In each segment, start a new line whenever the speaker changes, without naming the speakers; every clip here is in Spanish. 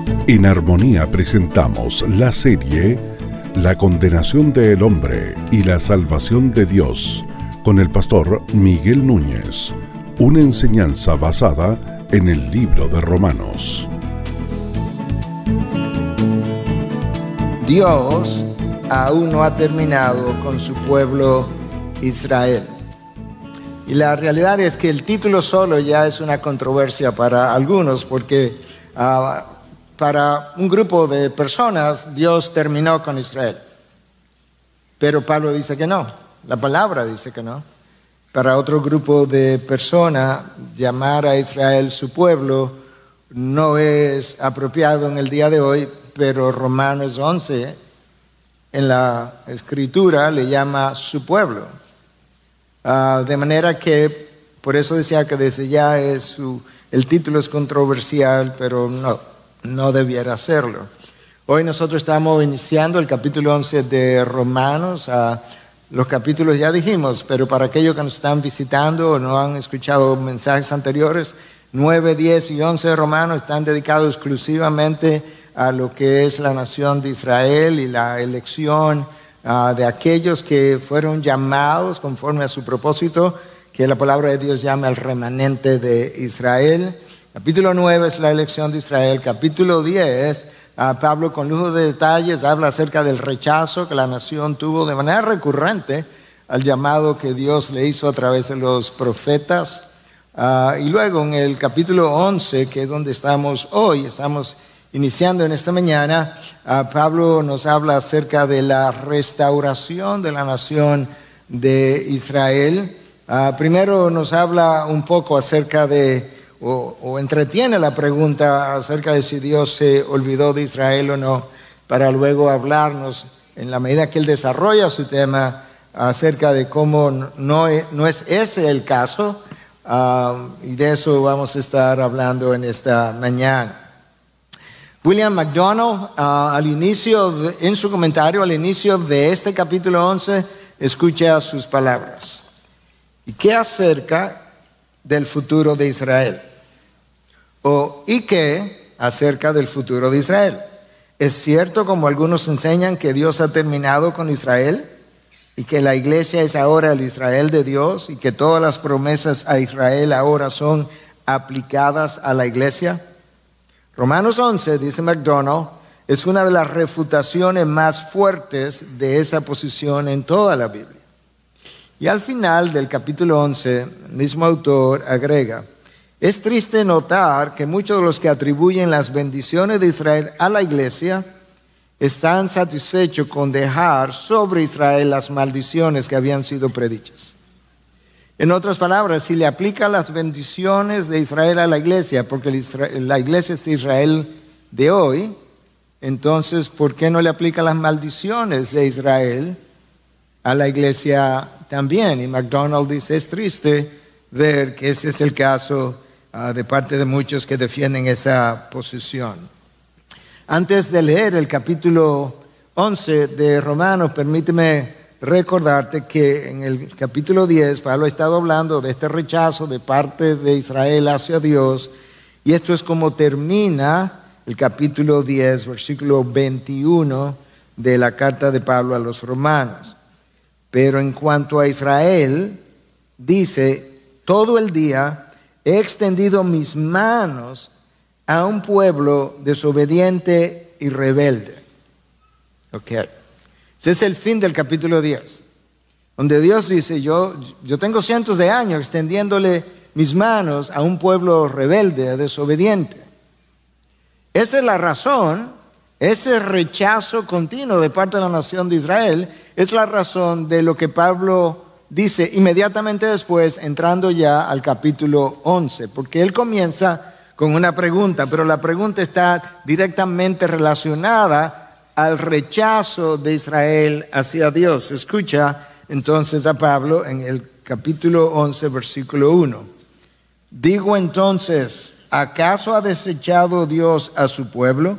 En Armonía presentamos la serie La condenación del hombre y la salvación de Dios, con el pastor Miguel Núñez, una enseñanza basada en el libro de Romanos.
Dios aún no ha terminado con su pueblo Israel. Y la realidad es que el título solo ya es una controversia para algunos, porque para un grupo de personas Dios terminó con Israel. Pero Pablo dice que no, la palabra dice que no. Para otro grupo de personas, llamar a Israel su pueblo no es apropiado en el día de hoy, pero Romanos 11 en la Escritura le llama su pueblo. De manera que, por eso decía que desde ya el título es controversial, pero no debiera serlo. Hoy nosotros estamos iniciando el capítulo 11 de Romanos. Los capítulos ya dijimos, pero para aquellos que nos están visitando o no han escuchado mensajes anteriores, 9, 10 y 11 de Romanos están dedicados exclusivamente a lo que es la nación de Israel y la elección de aquellos que fueron llamados conforme a su propósito, que la palabra de Dios llama el remanente de Israel. Capítulo 9 es la elección de Israel. Capítulo 10, Pablo con lujo de detalles habla acerca del rechazo que la nación tuvo de manera recurrente al llamado que Dios le hizo a través de los profetas. Y luego en el capítulo 11, que es donde estamos hoy, estamos iniciando en esta mañana, Pablo nos habla acerca de la restauración de la nación de Israel. Primero nos habla un poco acerca de, o entretiene la pregunta acerca de si Dios se olvidó de Israel o no, para luego hablarnos, en la medida que él desarrolla su tema, acerca de cómo no es ese el caso, y de eso vamos a estar hablando en esta mañana. William MacDonald, en su comentario al inicio de este capítulo 11, escucha sus palabras. ¿Y qué acerca del futuro de Israel? ¿Y qué acerca del futuro de Israel? ¿Es cierto, como algunos enseñan, que Dios ha terminado con Israel y que la iglesia es ahora el Israel de Dios y que todas las promesas a Israel ahora son aplicadas a la iglesia? Romanos 11, dice MacDonald, es una de las refutaciones más fuertes de esa posición en toda la Biblia. Y al final del capítulo 11, el mismo autor agrega: es triste notar que muchos de los que atribuyen las bendiciones de Israel a la iglesia están satisfechos con dejar sobre Israel las maldiciones que habían sido predichas. En otras palabras, si le aplica las bendiciones de Israel a la iglesia, porque la iglesia es Israel de hoy, entonces, ¿por qué no le aplica las maldiciones de Israel a la iglesia también? Y MacDonald dice, es triste ver que ese es el caso de parte de muchos que defienden esa posición. Antes de leer el capítulo 11 de Romanos, permíteme recordarte que en el capítulo 10 Pablo ha estado hablando de este rechazo de parte de Israel hacia Dios, y esto es como termina el capítulo 10, versículo 21 de la carta de Pablo a los romanos. Pero en cuanto a Israel, dice, todo el día he extendido mis manos a un pueblo desobediente y rebelde. Okay. Ese es el fin del capítulo 10, donde Dios dice, yo tengo cientos de años extendiéndole mis manos a un pueblo rebelde, desobediente. Esa es la razón, ese rechazo continuo de parte de la nación de Israel, es la razón de lo que Pablo dice inmediatamente después, entrando ya al capítulo 11, porque él comienza con una pregunta, pero la pregunta está directamente relacionada al rechazo de Israel hacia Dios. Escucha entonces a Pablo en el capítulo 11, versículo 1. Digo entonces, ¿acaso ha desechado Dios a su pueblo?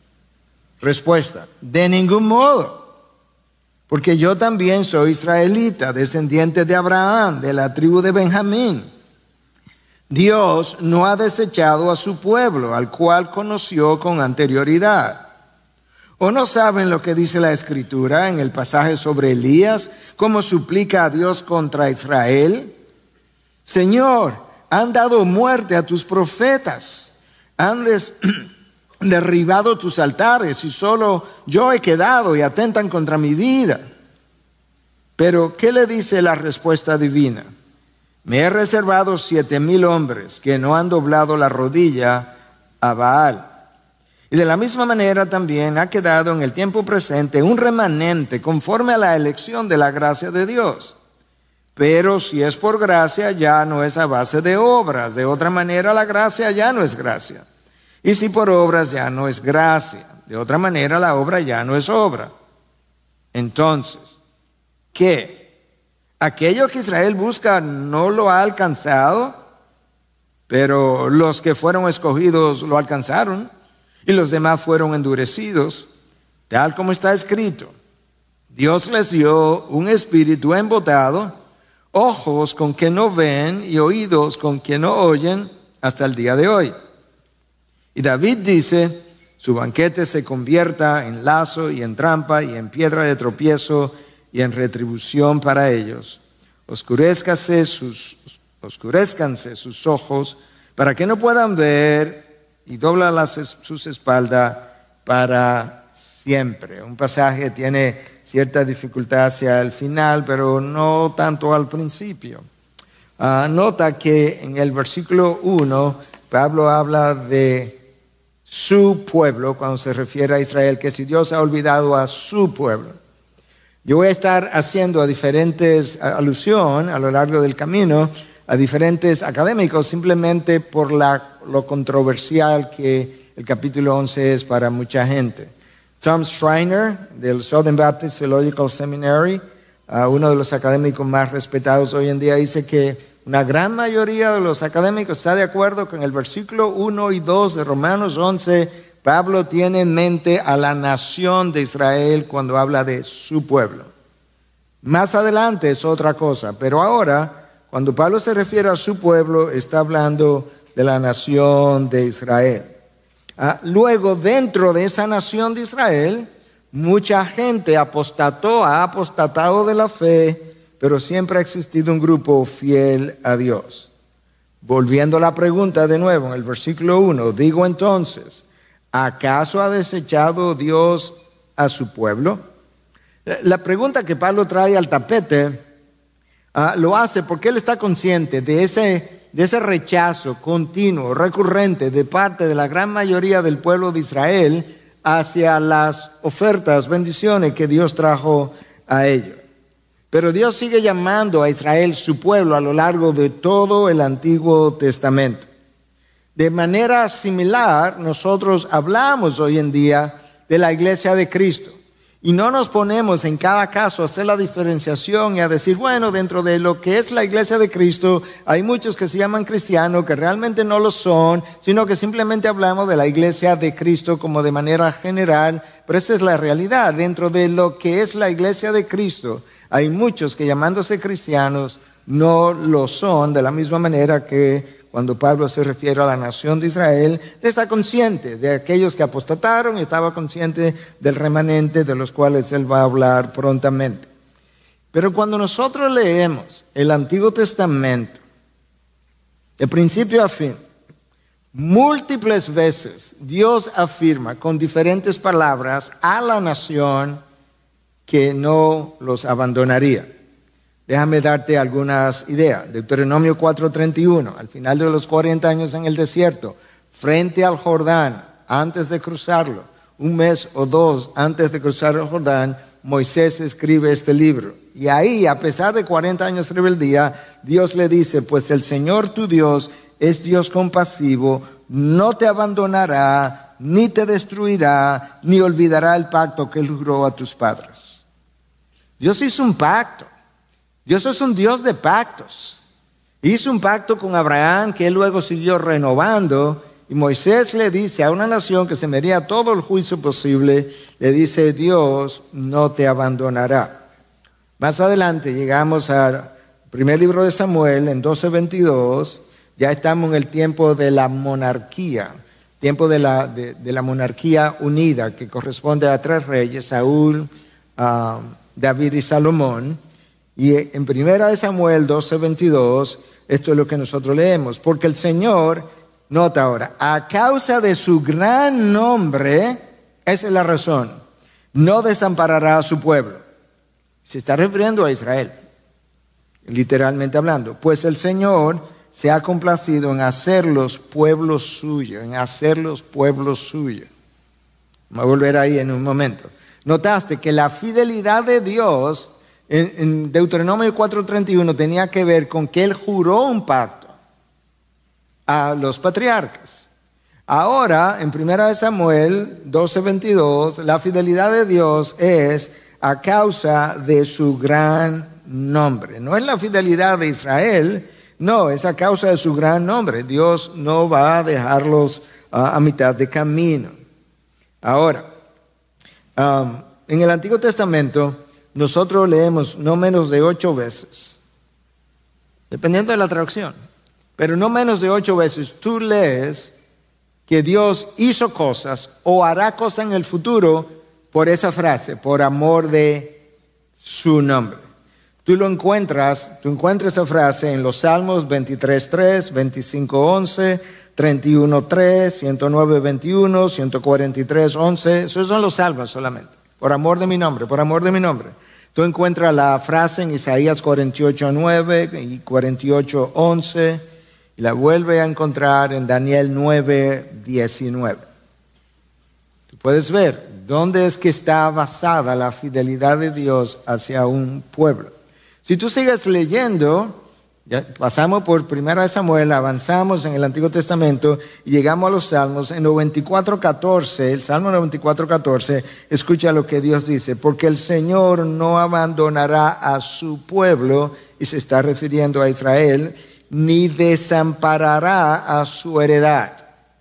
Respuesta, de ningún modo, porque yo también soy israelita, descendiente de Abraham, de la tribu de Benjamín. Dios no ha desechado a su pueblo, al cual conoció con anterioridad. ¿O no saben lo que dice la Escritura en el pasaje sobre Elías, cómo suplica a Dios contra Israel? Señor, han dado muerte a tus profetas, han derribado tus altares y solo yo he quedado y atentan contra mi vida. Pero, ¿qué le dice la respuesta divina? Me he reservado 7,000 hombres que no han doblado la rodilla a Baal. Y de la misma manera también ha quedado en el tiempo presente un remanente conforme a la elección de la gracia de Dios. Pero si es por gracia, ya no es a base de obras. De otra manera, la gracia ya no es gracia. Y si por obras, ya no es gracia. De otra manera, la obra ya no es obra. Entonces, ¿qué? ¿Aquello que Israel busca no lo ha alcanzado? Pero los que fueron escogidos lo alcanzaron. Y los demás fueron endurecidos, tal como está escrito. Dios les dio un espíritu embotado, ojos con que no ven y oídos con que no oyen hasta el día de hoy. Y David dice, su banquete se convierta en lazo y en trampa y en piedra de tropiezo y en retribución para ellos. Oscurezcanse sus ojos para que no puedan ver, y dobla sus espaldas para siempre. Un pasaje tiene cierta dificultad hacia el final, pero no tanto al principio. Nota que en el versículo 1, Pablo habla de su pueblo, cuando se refiere a Israel, que si Dios ha olvidado a su pueblo. Yo voy a estar haciendo diferentes alusiones a lo largo del camino, a diferentes académicos, simplemente por lo controversial que el capítulo 11 es para mucha gente. Tom Schreiner, del Southern Baptist Theological Seminary, uno de los académicos más respetados hoy en día, dice que una gran mayoría de los académicos está de acuerdo con el versículo 1 y 2 de Romanos 11. Pablo tiene en mente a la nación de Israel cuando habla de su pueblo. Más adelante es otra cosa, pero ahora, cuando Pablo se refiere a su pueblo, está hablando de la nación de Israel. Luego, dentro de esa nación de Israel, mucha gente ha apostatado de la fe, pero siempre ha existido un grupo fiel a Dios. Volviendo a la pregunta de nuevo, en el versículo 1, digo entonces, ¿acaso ha desechado Dios a su pueblo? La pregunta que Pablo trae al tapete lo hace porque él está consciente de ese rechazo continuo, recurrente de parte de la gran mayoría del pueblo de Israel hacia las ofertas, bendiciones que Dios trajo a ellos. Pero Dios sigue llamando a Israel su pueblo a lo largo de todo el Antiguo Testamento. De manera similar, nosotros hablamos hoy en día de la iglesia de Cristo. Y no nos ponemos en cada caso a hacer la diferenciación y a decir, bueno, dentro de lo que es la iglesia de Cristo, hay muchos que se llaman cristianos que realmente no lo son, sino que simplemente hablamos de la iglesia de Cristo como de manera general. Pero esa es la realidad. Dentro de lo que es la iglesia de Cristo, hay muchos que llamándose cristianos no lo son, de la misma manera que cuando Pablo se refiere a la nación de Israel, está consciente de aquellos que apostataron y estaba consciente del remanente de los cuales él va a hablar prontamente. Pero cuando nosotros leemos el Antiguo Testamento, de principio a fin, múltiples veces Dios afirma con diferentes palabras a la nación que no los abandonaría. Déjame darte algunas ideas. Deuteronomio 4:31, al final de los 40 años en el desierto, frente al Jordán, antes de cruzarlo, un mes o dos antes de cruzar el Jordán, Moisés escribe este libro. Y ahí, a pesar de 40 años de rebeldía, Dios le dice, pues el Señor tu Dios es Dios compasivo, no te abandonará, ni te destruirá, ni olvidará el pacto que él juró a tus padres. Dios hizo un pacto. Dios es un Dios de pactos. Hizo un pacto con Abraham que él luego siguió renovando. Y Moisés le dice a una nación que se merecía todo el juicio posible, le dice, Dios no te abandonará. Más adelante llegamos al primer libro de Samuel, en 12:22, Ya estamos en el tiempo de la monarquía, tiempo de la monarquía unida, que corresponde a 3 reyes, Saúl, David y Salomón. Y en 1 Samuel 12:22, esto es lo que nosotros leemos. Porque el Señor, nota ahora, a causa de su gran nombre, esa es la razón, no desamparará a su pueblo. Se está refiriendo a Israel, literalmente hablando. Pues el Señor se ha complacido en hacerlos pueblos suyos, Vamos a volver ahí en un momento. Notaste que la fidelidad de Dios en Deuteronomio 4:31 tenía que ver con que Él juró un pacto a los patriarcas. Ahora, en 1 Samuel 12:22, la fidelidad de Dios es a causa de su gran nombre. No es la fidelidad de Israel, no, es a causa de su gran nombre. Dios no va a dejarlos a mitad de camino. Ahora, en el Antiguo Testamento, nosotros leemos no menos de 8 veces, dependiendo de la traducción, pero no menos de 8 veces tú lees que Dios hizo cosas o hará cosas en el futuro por esa frase, por amor de su nombre. Tú encuentras esa frase en los Salmos 23:3, 25:11, 31:3, 109:21, 143:11. Esos son los Salmos solamente. Por amor de mi nombre, por amor de mi nombre. Tú encuentras la frase en Isaías 48:9 y 48:11 y la vuelves a encontrar en Daniel 9:19. Tú puedes ver dónde es que está basada la fidelidad de Dios hacia un pueblo. Si tú sigues leyendo, ya pasamos por 1 Samuel, avanzamos en el Antiguo Testamento y llegamos a los Salmos. En 94:14, el Salmo 94:14, escucha lo que Dios dice: porque el Señor no abandonará a su pueblo, y se está refiriendo a Israel, ni desamparará a su heredad.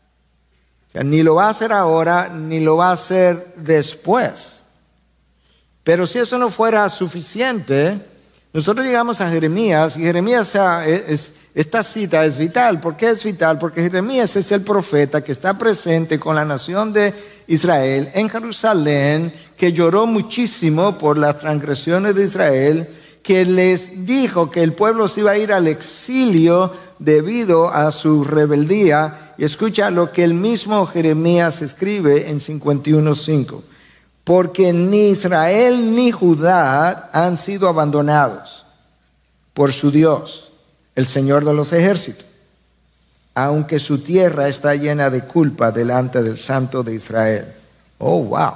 O sea, ni lo va a hacer ahora, ni lo va a hacer después. Pero si eso no fuera suficiente, nosotros llegamos a Jeremías, y Jeremías, esta cita es vital. ¿Por qué es vital? Porque Jeremías es el profeta que está presente con la nación de Israel en Jerusalén, que lloró muchísimo por las transgresiones de Israel, que les dijo que el pueblo se iba a ir al exilio debido a su rebeldía. Y escucha lo que el mismo Jeremías escribe en 51:5. Porque ni Israel ni Judá han sido abandonados por su Dios, el Señor de los ejércitos, aunque su tierra está llena de culpa delante del Santo de Israel. Oh, wow.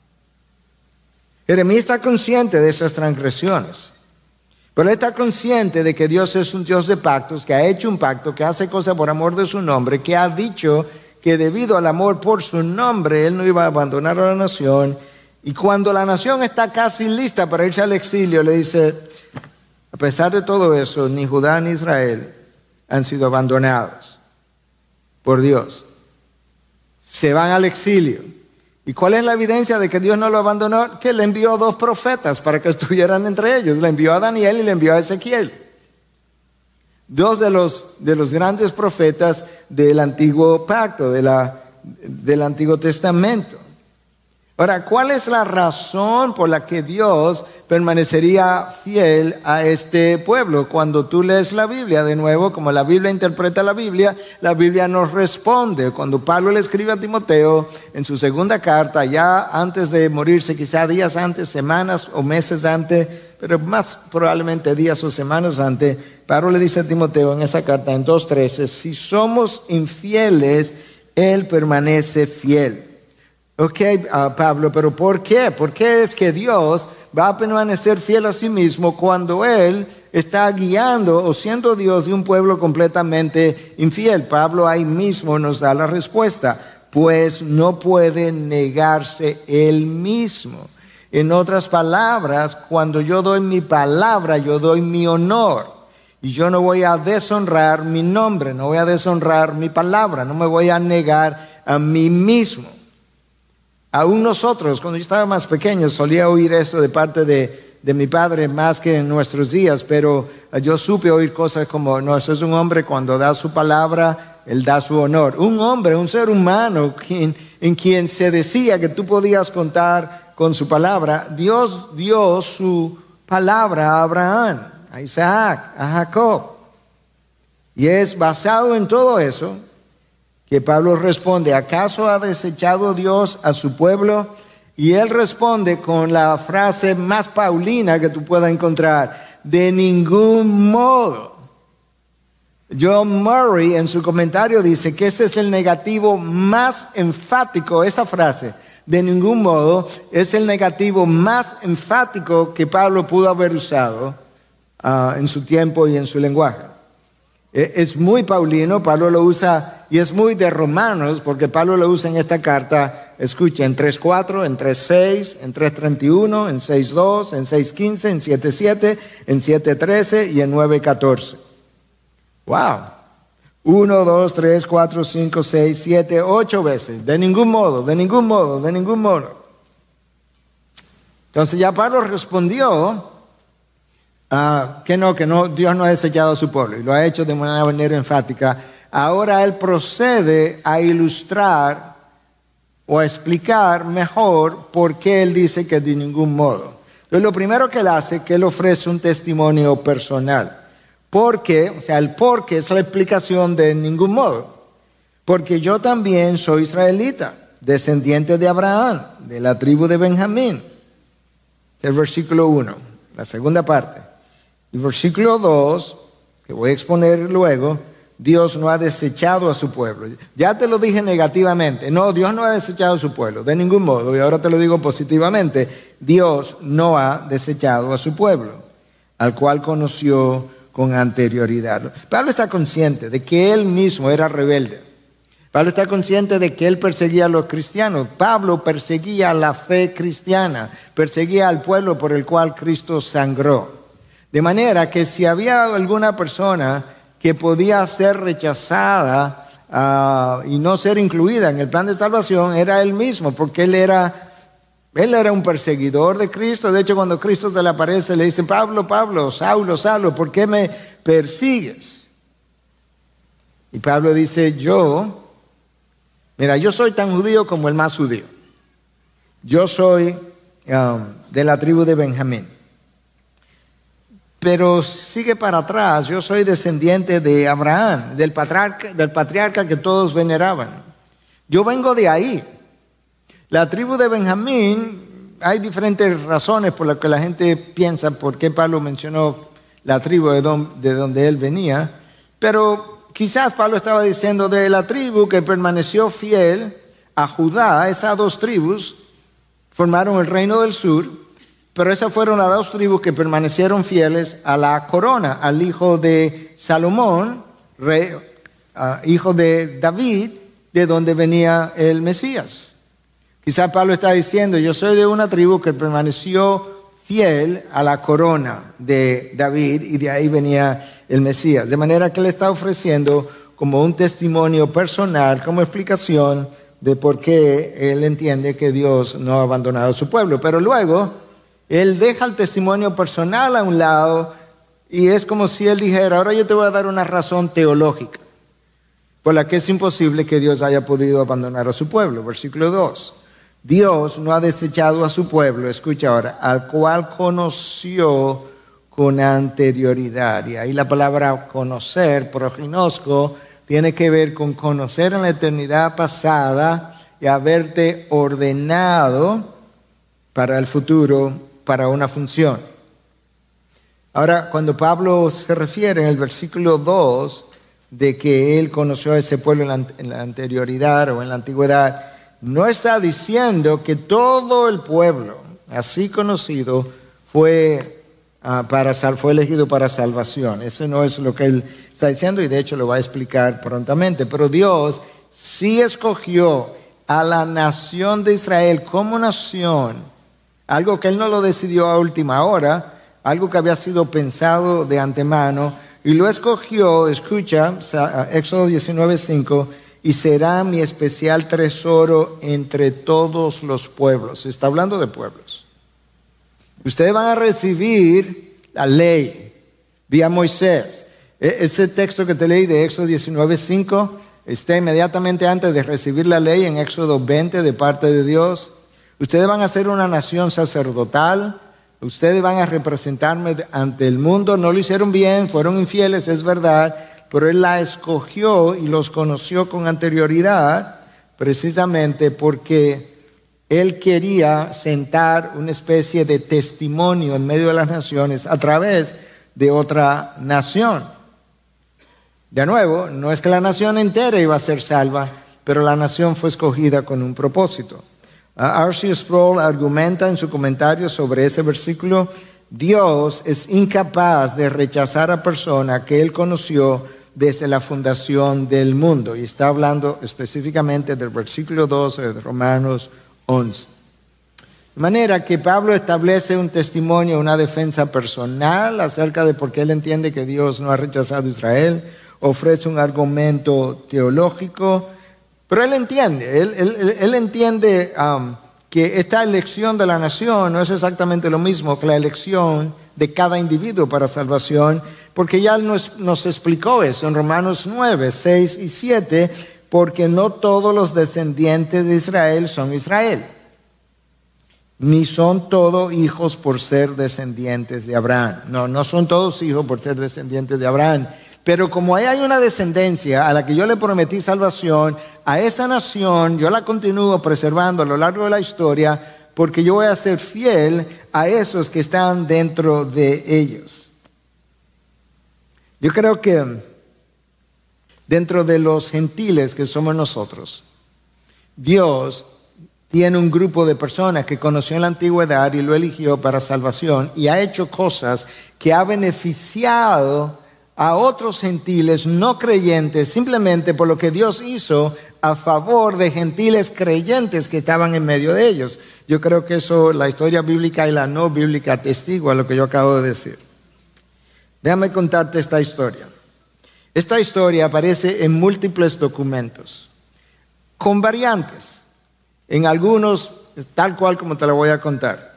Jeremías está consciente de esas transgresiones, pero él está consciente de que Dios es un Dios de pactos, que ha hecho un pacto, que hace cosas por amor de su nombre, que ha dicho que debido al amor por su nombre, Él no iba a abandonar a la nación. Y cuando la nación está casi lista para irse al exilio, le dice: a pesar de todo eso, ni Judá ni Israel han sido abandonados por Dios. Se van al exilio. ¿Y cuál es la evidencia de que Dios no lo abandonó? Que le envió 2 profetas para que estuvieran entre ellos. Le envió a Daniel y le envió a Ezequiel. 2 de los grandes profetas del antiguo pacto, del Antiguo Testamento. Ahora, ¿cuál es la razón por la que Dios permanecería fiel a este pueblo? Cuando tú lees la Biblia, de nuevo, como la Biblia interpreta la Biblia nos responde. Cuando Pablo le escribe a Timoteo en su segunda carta, ya antes de morirse, quizá días antes, semanas o meses antes, pero más probablemente días o semanas antes, Pablo le dice a Timoteo en esa carta, en 2:13, si somos infieles, Él permanece fiel. Ok, Pablo, pero ¿por qué? ¿Por qué es que Dios va a permanecer fiel a sí mismo cuando Él está guiando o siendo Dios de un pueblo completamente infiel? Pablo ahí mismo nos da la respuesta: pues no puede negarse Él mismo. En otras palabras, cuando yo doy mi palabra, yo doy mi honor. Y yo no voy a deshonrar mi nombre, no voy a deshonrar mi palabra, no me voy a negar a mí mismo. Aún nosotros, cuando yo estaba más pequeño, solía oír eso de parte de de mi padre más que en nuestros días, pero yo supe oír cosas como, no, eso es un hombre cuando da su palabra, él da su honor. Un hombre, un ser humano en quien se decía que tú podías contar con su palabra. Dios dio su palabra a Abraham, a Isaac, a Jacob. Y es basado en todo eso que Pablo responde, ¿acaso ha desechado Dios a su pueblo? Y él responde con la frase más paulina que tú puedas encontrar, de ningún modo. John Murray en su comentario dice que ese es el negativo más enfático, esa frase, de ningún modo, es el negativo más enfático que Pablo pudo haber usado en su tiempo y en su lenguaje. Es muy paulino, Pablo lo usa, y es muy de Romanos, porque Pablo lo usa en esta carta, escucha, en 3:4, en 3:6, en 3:31, en 6:2, en 6:15, en 7:7, en 7:13 y en 9:14. ¡Wow! 1, 2, 3, 4, 5, 6, 7, 8 veces. De ningún modo, de ningún modo, de ningún modo. Entonces ya Pablo respondió que no, Dios no ha desechado a su pueblo y lo ha hecho de una manera enfática. Ahora él procede a ilustrar o a explicar mejor por qué él dice que de ningún modo. Entonces lo primero que él hace es que él ofrece un testimonio personal. Porque, o sea, el porque es la explicación de ningún modo. Porque yo también soy israelita, descendiente de Abraham, de la tribu de Benjamín. Es el versículo 1, la segunda parte. Y versículo 2, que voy a exponer luego, Dios no ha desechado a su pueblo. Ya te lo dije negativamente. No, Dios no ha desechado a su pueblo, de ningún modo. Y ahora te lo digo positivamente. Dios no ha desechado a su pueblo, al cual conoció con anterioridad. Pablo está consciente de que él mismo era rebelde. Pablo está consciente de que él perseguía a los cristianos. Pablo perseguía la fe cristiana, perseguía al pueblo por el cual Cristo sangró. De manera que si había alguna persona que podía ser rechazada y no ser incluida en el plan de salvación, era él mismo, porque él era un perseguidor de Cristo. De hecho, cuando Cristo se le aparece, le dice, Pablo, Pablo, Saulo, Saulo, ¿por qué me persigues? Y Pablo dice, yo soy tan judío como el más judío. Yo soy de la tribu de Benjamín. Pero sigue para atrás, yo soy descendiente de Abraham, del patriarca que todos veneraban. Yo vengo de ahí. La tribu de Benjamín, hay diferentes razones por las que la gente piensa por qué Pablo mencionó la tribu de donde él venía, pero quizás Pablo estaba diciendo de la tribu que permaneció fiel a Judá. Esas dos tribus formaron el reino del sur, pero esas fueron las dos tribus que permanecieron fieles a la corona, al hijo de Salomón, hijo de David, de donde venía el Mesías. Quizás Pablo está diciendo, yo soy de una tribu que permaneció fiel a la corona de David y de ahí venía el Mesías. De manera que él está ofreciendo como un testimonio personal, como explicación de por qué él entiende que Dios no ha abandonado a su pueblo. Pero luego él deja el testimonio personal a un lado y es como si él dijera, ahora yo te voy a dar una razón teológica por la que es imposible que Dios haya podido abandonar a su pueblo. Versículo 2. Dios no ha desechado a su pueblo, escucha ahora, al cual conoció con anterioridad. Y ahí la palabra conocer, proginosco, tiene que ver con conocer en la eternidad pasada y haberte ordenado para el futuro, para una función. Ahora, cuando Pablo se refiere en el versículo 2 de que él conoció a ese pueblo en la anterioridad o en la antigüedad, no está diciendo que todo el pueblo, así conocido, fue elegido para salvación. Eso no es lo que él está diciendo y de hecho lo va a explicar prontamente. Pero Dios sí escogió a la nación de Israel como nación, algo que él no lo decidió a última hora, algo que había sido pensado de antemano, y lo escogió, escucha, Éxodo 19:5, y será mi especial tesoro entre todos los pueblos. Se está hablando de pueblos. Ustedes van a recibir la ley vía Moisés. Ese texto que te leí de Éxodo 19:5 está inmediatamente antes de recibir la ley en Éxodo 20 de parte de Dios. Ustedes van a ser una nación sacerdotal. Ustedes van a representarme ante el mundo. No lo hicieron bien, fueron infieles, es verdad, pero Él la escogió y los conoció con anterioridad, precisamente porque Él quería sentar una especie de testimonio en medio de las naciones a través de otra nación. De nuevo, no es que la nación entera iba a ser salva, pero la nación fue escogida con un propósito. R.C. Sproul argumenta en su comentario sobre ese versículo: Dios es incapaz de rechazar a persona que Él conoció desde la fundación del mundo. Y está hablando específicamente del versículo 12 de Romanos 11. De manera que Pablo establece un testimonio, una defensa personal acerca de por qué él entiende que Dios no ha rechazado a Israel. Ofrece un argumento teológico, pero él entiende, él entiende que esta elección de la nación no es exactamente lo mismo que la elección de cada individuo para salvación, porque ya él nos explicó eso en Romanos 9, 6 y 7, porque no todos los descendientes de Israel son Israel, ni son todos hijos por ser descendientes de Abraham. No son todos hijos por ser descendientes de Abraham. Pero como ahí hay una descendencia a la que yo le prometí salvación, a esa nación yo la continúo preservando a lo largo de la historia, porque yo voy a ser fiel a esos que están dentro de ellos. Yo creo que dentro de los gentiles que somos nosotros, Dios tiene un grupo de personas que conoció en la antigüedad y lo eligió para salvación, y ha hecho cosas que ha beneficiado a otros gentiles no creyentes simplemente por lo que Dios hizo a favor de gentiles creyentes que estaban en medio de ellos. Yo creo que eso, la historia bíblica y la no bíblica atestigua lo que yo acabo de decir. Déjame contarte esta historia. Esta historia aparece en múltiples documentos, con variantes. En algunos, tal cual como te lo voy a contar.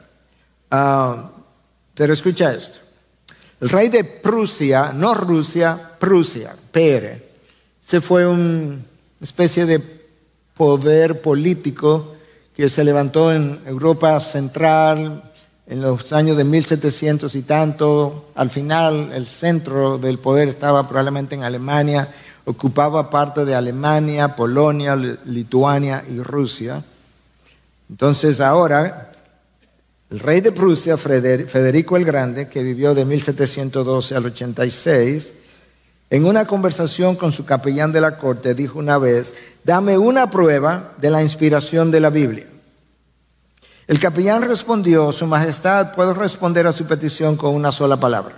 Pero escucha esto. El rey de Prusia, no Rusia, Prusia, PR, se fue una especie de poder político que se levantó en Europa Central en los años de 1700 y tanto. Al final, el centro del poder estaba probablemente en Alemania, ocupaba parte de Alemania, Polonia, Lituania y Rusia. Entonces ahora, el rey de Prusia, Federico el Grande, que vivió de 1712 al 86, en una conversación con su capellán de la corte, dijo una vez: dame una prueba de la inspiración de la Biblia. El capellán respondió: Su Majestad, puedo responder a su petición con una sola palabra.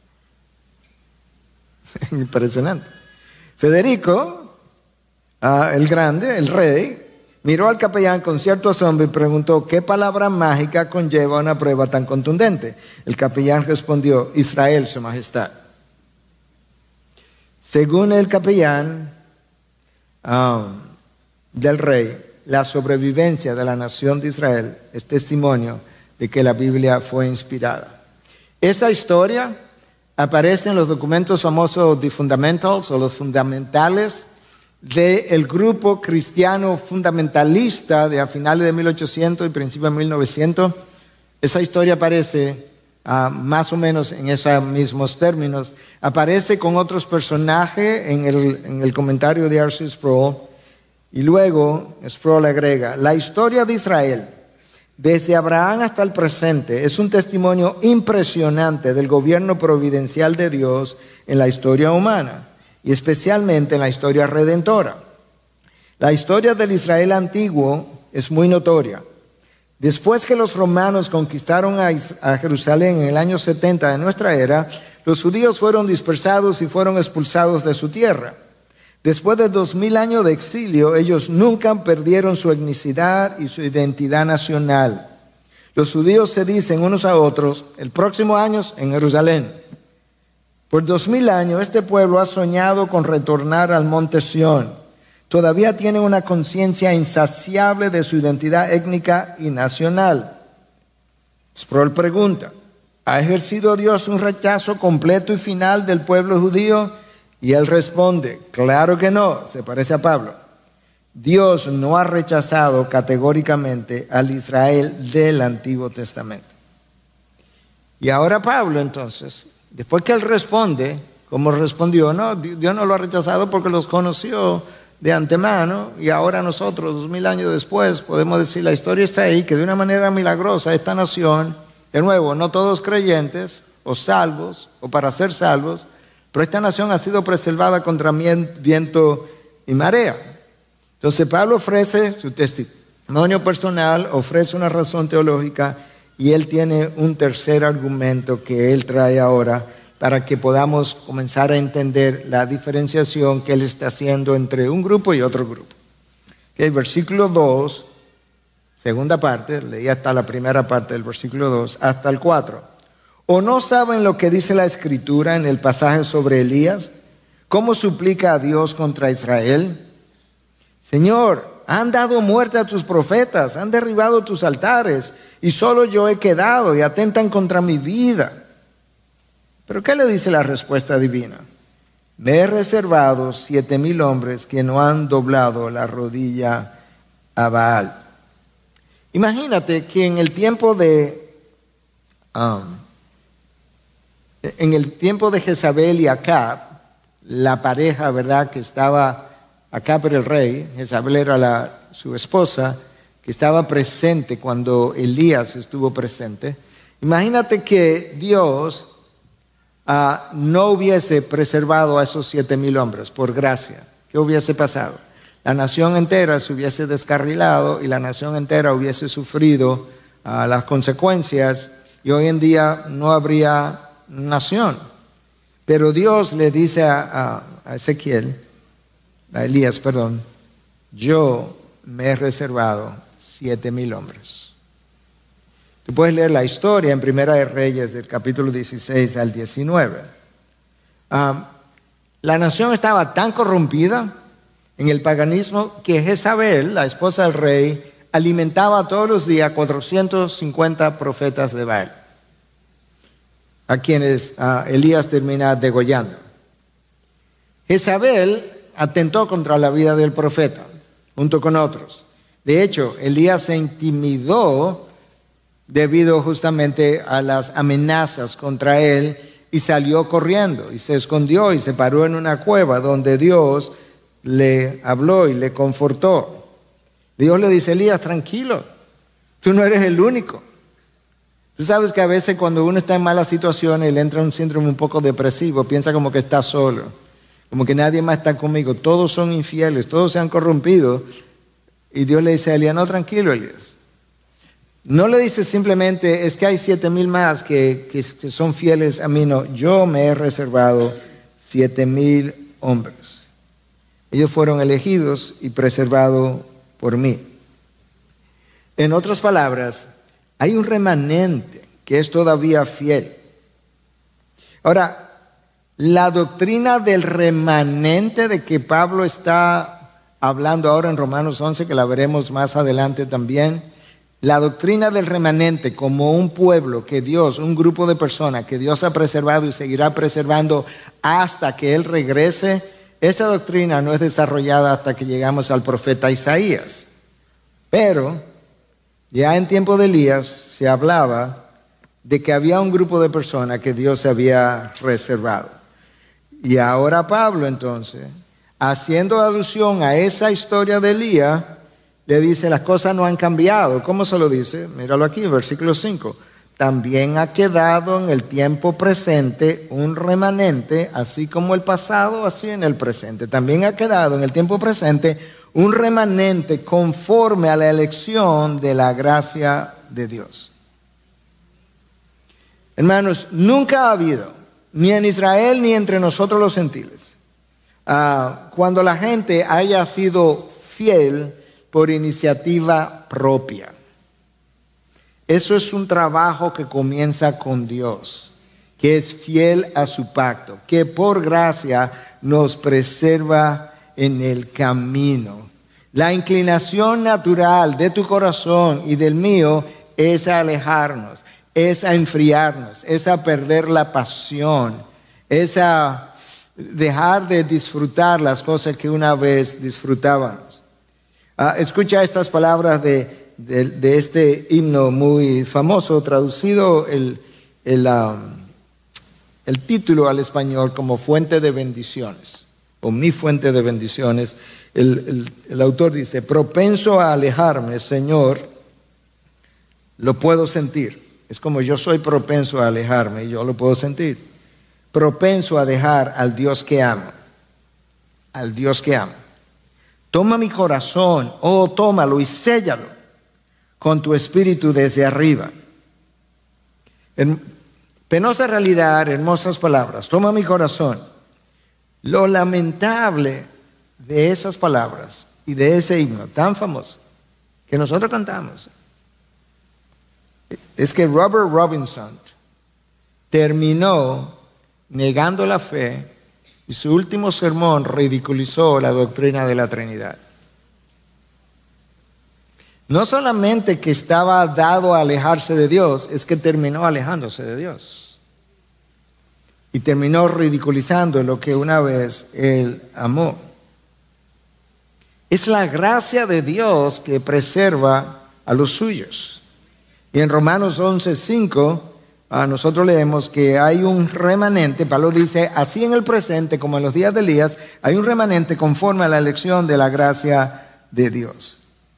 Impresionante. Federico, el Grande, el rey, miró al capellán con cierto asombro y preguntó: ¿qué palabra mágica conlleva una prueba tan contundente? El capellán respondió: Israel, Su Majestad. Según el capellán del rey, la sobrevivencia de la nación de Israel es testimonio de que la Biblia fue inspirada. Esta historia aparece en los documentos famosos The Fundamentals o los fundamentales del grupo cristiano fundamentalista de a finales de 1800 y principios de 1900. Esa historia aparece más o menos en esos mismos términos. Aparece con otros personajes en el comentario de R.C. Sproul. Y luego Sproul agrega: la historia de Israel, desde Abraham hasta el presente, es un testimonio impresionante del gobierno providencial de Dios en la historia humana, y especialmente en la historia redentora. La historia del Israel antiguo es muy notoria. Después que los romanos conquistaron a Jerusalén en el año 70 de nuestra era, los judíos fueron dispersados y fueron expulsados de su tierra. Después de 2000 años de exilio, ellos nunca perdieron su etnicidad y su identidad nacional. Los judíos se dicen unos a otros: el próximo año en Jerusalén. Por 2000 años este pueblo ha soñado con retornar al monte Sión. Todavía tienen una conciencia insaciable de su identidad étnica y nacional. Sproul pregunta, ¿ha ejercido Dios un rechazo completo y final del pueblo judío? Y él responde, claro que no, se parece a Pablo. Dios no ha rechazado categóricamente al Israel del Antiguo Testamento. Y ahora Pablo entonces, después que él responde, como respondió, no, Dios no lo ha rechazado porque los conoció de antemano, y ahora nosotros, 2000 años después, podemos decir, la historia está ahí, que de una manera milagrosa esta nación, de nuevo, no todos creyentes o salvos, o para ser salvos, pero esta nación ha sido preservada contra viento y marea. Entonces Pablo ofrece su testimonio personal, ofrece una razón teológica, y él tiene un tercer argumento que él trae ahora para que podamos comenzar a entender la diferenciación que él está haciendo entre un grupo y otro grupo. El versículo 2, segunda parte, leí hasta la primera parte del versículo 2, hasta el 4. ¿O no saben lo que dice la Escritura en el pasaje sobre Elías? ¿Cómo suplica a Dios contra Israel? Señor, han dado muerte a tus profetas, han derribado tus altares, y solo yo he quedado y atentan contra mi vida. ¿Pero qué le dice la respuesta divina? Me he reservado 7,000 hombres que no han doblado la rodilla a Baal. Imagínate que en el tiempo de Jezabel y Acab, la pareja, ¿verdad?, que estaba, Acab era el rey, Jezabel era su esposa, que estaba presente cuando Elías estuvo presente. Imagínate que Dios no hubiese preservado a esos 7,000 hombres por gracia. ¿Qué hubiese pasado? La nación entera se hubiese descarrilado y la nación entera hubiese sufrido las consecuencias, y hoy en día no habría nación. Pero Dios le dice a Elías, yo me he reservado 7,000 hombres. Tú puedes leer la historia en Primera de Reyes del capítulo 16 al 19. La nación estaba tan corrompida en el paganismo que Jezabel, la esposa del rey, alimentaba todos los días 450 profetas de Baal, a quienes Elías termina degollando. Jezabel atentó contra la vida del profeta, junto con otros. De hecho, Elías se intimidó debido justamente a las amenazas contra él, y salió corriendo y se escondió y se paró en una cueva donde Dios le habló y le confortó. Dios le dice, Elías, tranquilo, tú no eres el único. Tú sabes que a veces cuando uno está en malas situaciones y le entra un síndrome un poco depresivo, piensa como que está solo, como que nadie más está conmigo, todos son infieles, todos se han corrompido. Y Dios le dice a Elías, no, tranquilo, Elías. No le dice simplemente, es que hay 7,000 más que son fieles a mí. No, yo me he reservado 7,000 hombres. Ellos fueron elegidos y preservados por mí. En otras palabras, hay un remanente que es todavía fiel. Ahora, la doctrina del remanente de que Pablo está hablando ahora en Romanos 11, que la veremos más adelante también, la doctrina del remanente como un pueblo que Dios, un grupo de personas que Dios ha preservado y seguirá preservando hasta que Él regrese, esa doctrina no es desarrollada hasta que llegamos al profeta Isaías. Pero ya en tiempo de Elías se hablaba de que había un grupo de personas que Dios se había reservado. Y ahora Pablo entonces, haciendo alusión a esa historia de Elías, le dice, las cosas no han cambiado. ¿Cómo se lo dice? Míralo aquí, versículo 5. También ha quedado en el tiempo presente un remanente, así como el pasado, así en el presente. También ha quedado en el tiempo presente un remanente conforme a la elección de la gracia de Dios. Hermanos, nunca ha habido, ni en Israel ni entre nosotros los gentiles, cuando la gente haya sido fiel por iniciativa propia. Eso es un trabajo que comienza con Dios, que es fiel a su pacto, que por gracia nos preserva en el camino. La inclinación natural de tu corazón y del mío es alejarnos. es a enfriarnos, es a perder la pasión, es a dejar de disfrutar las cosas que una vez disfrutábamos. Escucha estas palabras de este himno muy famoso, traducido el título al español como Fuente de Bendiciones, o Mi Fuente de Bendiciones. El autor dice: propenso a alejarme, Señor, lo puedo sentir. Es como yo soy propenso a alejarme y yo lo puedo sentir. Propenso a dejar al Dios que amo. Al Dios que amo. Toma mi corazón, oh, tómalo y séllalo con tu espíritu desde arriba. Penosa realidad, hermosas palabras. Toma mi corazón. Lo lamentable de esas palabras y de ese himno tan famoso que nosotros cantamos es que Robert Robinson terminó negando la fe y su último sermón ridiculizó la doctrina de la Trinidad. No solamente que estaba dado a alejarse de Dios, es que terminó alejándose de Dios. Y terminó ridiculizando lo que una vez él amó. Es la gracia de Dios que preserva a los suyos. Y en Romanos 11:5, nosotros leemos que hay un remanente. Pablo dice: así en el presente como en los días de Elías, hay un remanente conforme a la elección de la gracia de Dios.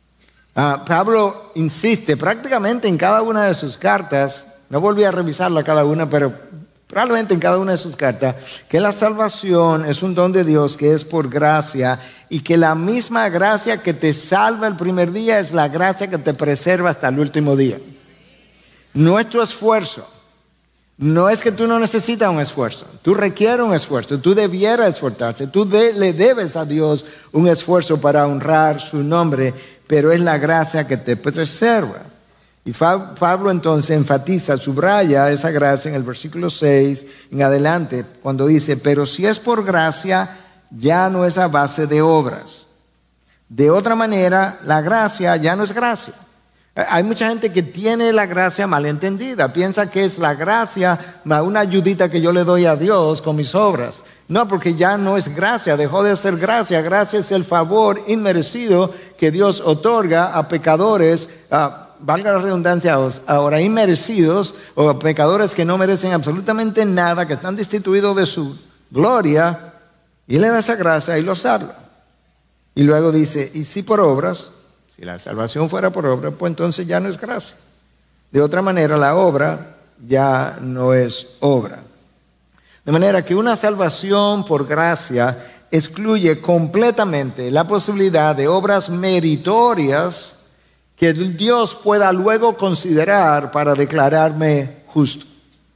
Pablo insiste prácticamente en cada una de sus cartas, no volví a revisarla cada una, pero probablemente en cada una de sus cartas, que la salvación es un don de Dios que es por gracia, y que la misma gracia que te salva el primer día es la gracia que te preserva hasta el último día. Nuestro esfuerzo no es que tú no necesitas un esfuerzo, tú requieres un esfuerzo, tú debieras esforzarse, tú le debes a Dios un esfuerzo para honrar su nombre, pero es la gracia que te preserva. Y Pablo entonces enfatiza, subraya esa gracia en el versículo 6 en adelante, cuando dice: pero si es por gracia, ya no es a base de obras. De otra manera, la gracia ya no es gracia. Hay mucha gente que tiene la gracia malentendida, piensa que es la gracia una ayudita que yo le doy a Dios con mis obras. No, porque ya no es gracia, dejó de ser gracia. Gracia es el favor inmerecido que Dios otorga a pecadores, valga la redundancia, ahora inmerecidos, o a pecadores que no merecen absolutamente nada, que están destituidos de su gloria, y le da esa gracia y los salva. Y luego dice: y si por obras, si la salvación fuera por obra, pues entonces ya no es gracia. De otra manera, la obra ya no es obra. De manera que una salvación por gracia excluye completamente la posibilidad de obras meritorias que Dios pueda luego considerar para declararme justo.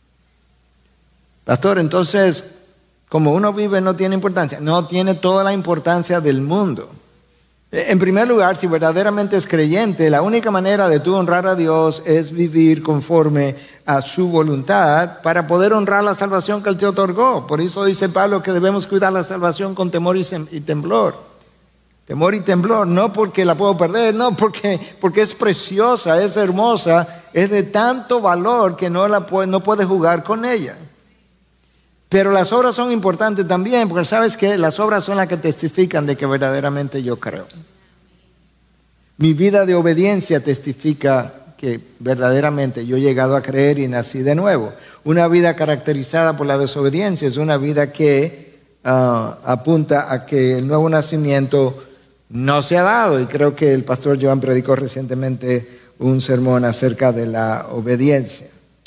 Pastor, entonces, como uno vive no tiene importancia. No tiene toda la importancia del mundo. En primer lugar, si verdaderamente es creyente, la única manera de tú honrar a Dios es vivir conforme a su voluntad para poder honrar la salvación que Él te otorgó. Por eso dice Pablo que debemos cuidar la salvación con temor y temblor. Temor y temblor, no porque la puedo perder, no porque es preciosa, es hermosa, es de tanto valor que no puedes jugar con ella. Pero las obras son importantes también, porque sabes que las obras son las que testifican de que verdaderamente yo creo. Mi vida de obediencia testifica que verdaderamente yo he llegado a creer y nací de nuevo. Una vida caracterizada por la desobediencia es una vida que apunta a que el nuevo nacimiento no se ha dado. Y creo que el pastor Joan predicó recientemente un sermón acerca de la obediencia.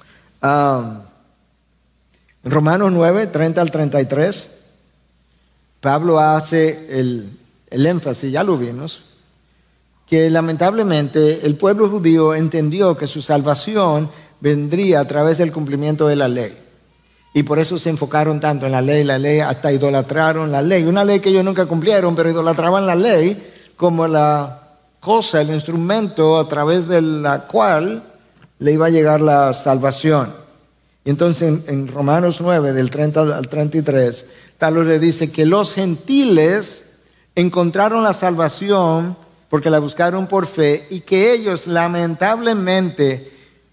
En Romanos 9, 30 al 33, Pablo hace el énfasis, ya lo vimos, que lamentablemente el pueblo judío entendió que su salvación vendría a través del cumplimiento de la ley. Y por eso se enfocaron tanto en la ley, hasta idolatraron la ley. Una ley que ellos nunca cumplieron, pero idolatraban la ley como la cosa, el instrumento a través de la cual le iba a llegar la salvación. Y entonces en Romanos 9, del 30 al 33, Pablo le dice que los gentiles encontraron la salvación porque la buscaron por fe y que ellos lamentablemente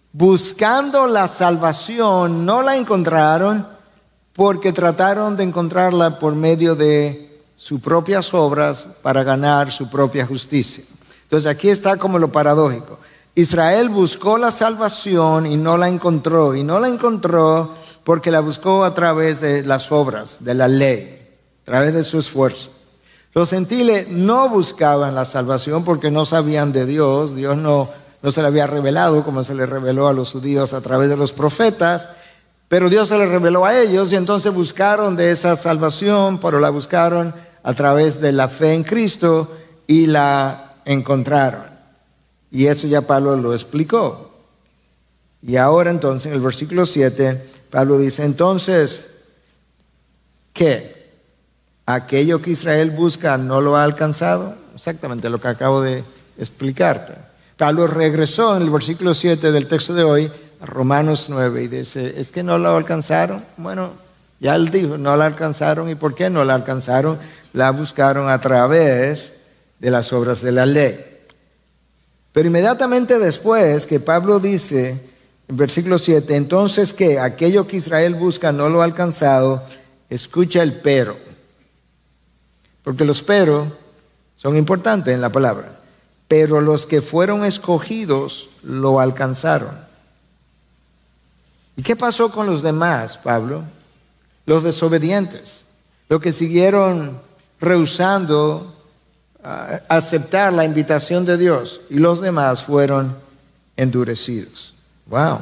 buscando la salvación, no la encontraron porque trataron de encontrarla por medio de sus propias obras para ganar su propia justicia. Entonces aquí está como lo paradójico. Israel buscó la salvación y no la encontró. Y no la encontró porque la buscó a través de las obras, de la ley, a través de su esfuerzo. Los gentiles no buscaban la salvación porque no sabían de Dios. Dios no se le había revelado como se le reveló a los judíos a través de los profetas. Pero Dios se le reveló a ellos y entonces buscaron de esa salvación, pero la buscaron a través de la fe en Cristo y la encontraron. Y eso ya Pablo lo explicó. Y ahora entonces en el versículo 7, Pablo dice, entonces, ¿qué? ¿Aquello que Israel busca no lo ha alcanzado? Exactamente lo que acabo de explicarte. Pablo regresó en el versículo 7 del texto de hoy a Romanos 9 y dice, ¿es que no lo alcanzaron? Bueno, ya él dijo, no la alcanzaron. ¿Y por qué no la alcanzaron? La buscaron a través de las obras de la ley. Pero inmediatamente después que Pablo dice, en versículo 7, entonces que aquello que Israel busca no lo ha alcanzado, escucha el pero. Porque los pero son importantes en la palabra. Pero los que fueron escogidos lo alcanzaron. ¿Y qué pasó con los demás, Pablo? Los desobedientes, los que siguieron rehusando aceptar la invitación de Dios, y los demás fueron endurecidos. Wow.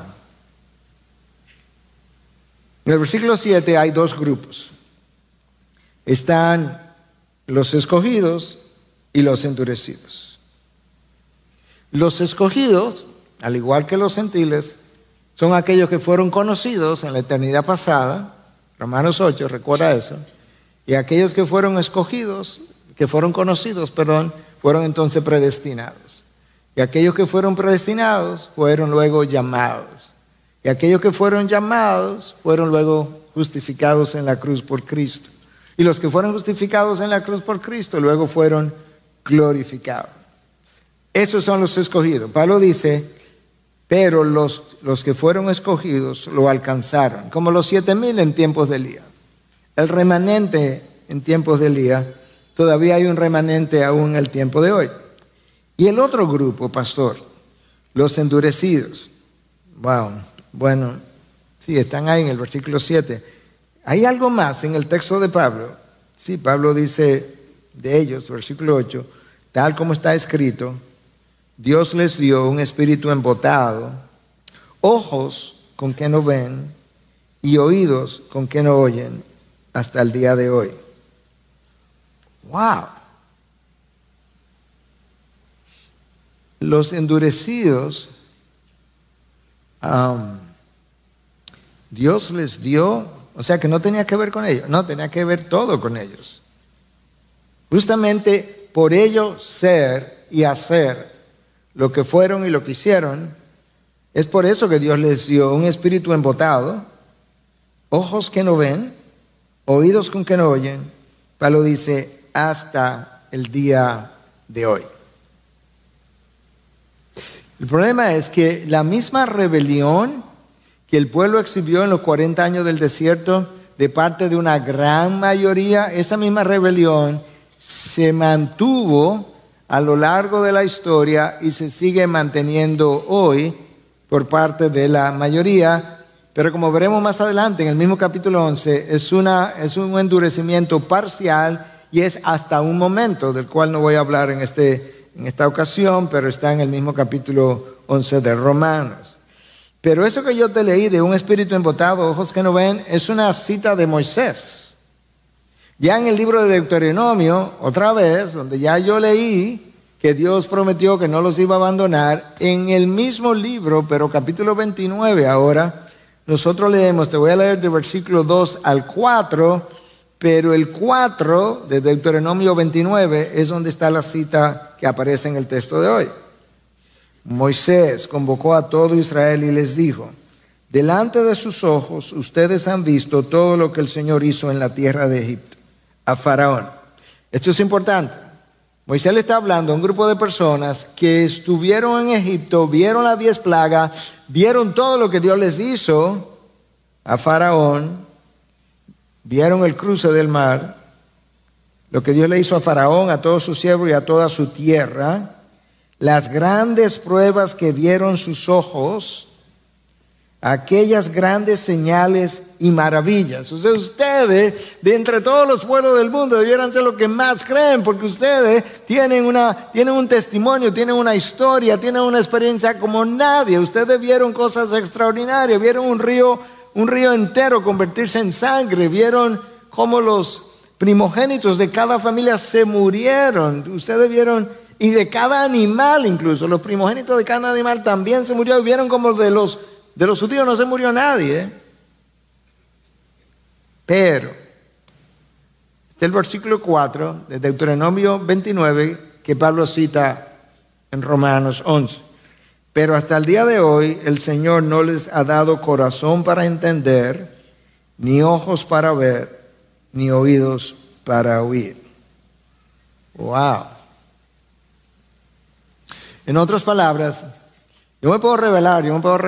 En el versículo 7 hay dos grupos. Están los escogidos y los endurecidos. Los escogidos, al igual que los gentiles, son aquellos que fueron conocidos en la eternidad pasada. Romanos 8, recuerda eso. Y aquellos que fueron escogidos, fueron entonces predestinados. Y aquellos que fueron predestinados fueron luego llamados. Y aquellos que fueron llamados fueron luego justificados en la cruz por Cristo. Y los que fueron justificados en la cruz por Cristo luego fueron glorificados. Esos son los escogidos. Pablo dice, pero los que fueron escogidos lo alcanzaron, como los 7,000 en tiempos de Elías. El remanente en tiempos de Elías, todavía hay un remanente aún en el tiempo de hoy. Y el otro grupo, pastor, los endurecidos. Wow, bueno, sí, están ahí en el versículo 7. ¿Hay algo más en el texto de Pablo? Sí, Pablo dice de ellos, versículo 8, tal como está escrito, Dios les dio un espíritu embotado, ojos con que no ven y oídos con que no oyen hasta el día de hoy. ¡Wow! Los endurecidos, Dios les dio, o sea que no tenía que ver con ellos, no, tenía que ver todo con ellos. Justamente por ellos ser y hacer lo que fueron y lo que hicieron, es por eso que Dios les dio un espíritu embotado, ojos que no ven, oídos con que no oyen. Pablo dice, hasta el día de hoy. El problema es que la misma rebelión que el pueblo exhibió en los 40 años del desierto de parte de una gran mayoría, esa misma rebelión se mantuvo a lo largo de la historia y se sigue manteniendo hoy por parte de la mayoría, pero como veremos más adelante en el mismo capítulo 11, es un endurecimiento parcial y es hasta un momento del cual no voy a hablar en esta ocasión, pero está en el mismo capítulo 11 de Romanos. Pero eso que yo te leí de un espíritu embotado, ojos que no ven, es una cita de Moisés. Ya en el libro de Deuteronomio, otra vez, donde ya yo leí que Dios prometió que no los iba a abandonar, en el mismo libro, pero capítulo 29 ahora, nosotros leemos, te voy a leer de versículo 2 al 4, pero el 4 de Deuteronomio 29 es donde está la cita que aparece en el texto de hoy. Moisés convocó a todo Israel y les dijo, delante de sus ojos ustedes han visto todo lo que el Señor hizo en la tierra de Egipto a Faraón. Esto es importante. Moisés le está hablando a un grupo de personas que estuvieron en Egipto, vieron las 10 plagas, vieron todo lo que Dios les hizo a Faraón, vieron el cruce del mar, lo que Dios le hizo a Faraón, a todos sus siervos y a toda su tierra, las grandes pruebas que vieron sus ojos, aquellas grandes señales y maravillas. O sea, ustedes, de entre todos los pueblos del mundo, debieran ser los que más creen, porque ustedes tienen un testimonio, tienen una historia, tienen una experiencia como nadie. Ustedes vieron cosas extraordinarias, vieron un río entero convertirse en sangre, vieron cómo los primogénitos de cada familia se murieron. Ustedes vieron, y de cada animal incluso, los primogénitos de cada animal también se murieron. Vieron como de los judíos no se murió nadie. Pero, este es el versículo 4 de Deuteronomio 29 que Pablo cita en Romanos 11. Pero hasta el día de hoy el Señor no les ha dado corazón para entender, ni ojos para ver, ni oídos para oír. Wow. En otras palabras, yo me puedo revelar.